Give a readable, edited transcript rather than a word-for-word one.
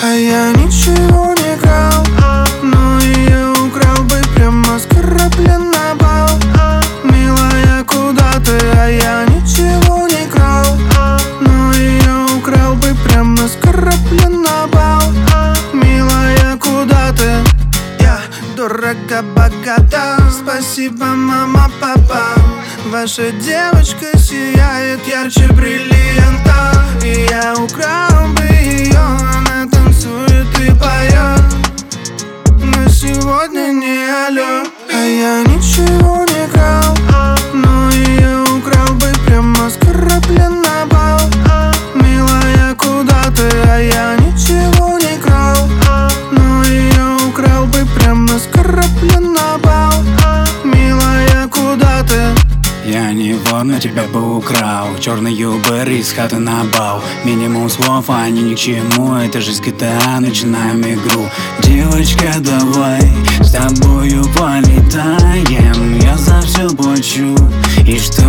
А я ничего не крал, но ее украл бы прямо с корабля на бал. Милая, куда ты? А я ничего не крал, но ее украл бы прямо с корабля на бал. Милая, куда ты? Я дорого-богата, спасибо, мама, папа. Ваша девочка сияет ярче бриллианта. И я украл бы ее, она танцует и поет, но сегодня не алё. А я ничего не крал, но ее украл бы прямо с корабля на бал. Милая, куда ты? А я ничего не крал, но ее украл бы прямо с корабля на бал. Милая, куда ты? Я не вор, но тебя бы украл. Черный Uber из хаты на бал. Минимум слов, а они ни к чему. Это же с GTA, начинаем игру. Девочка, давай с тобою полетаем. Я за все плачу. И что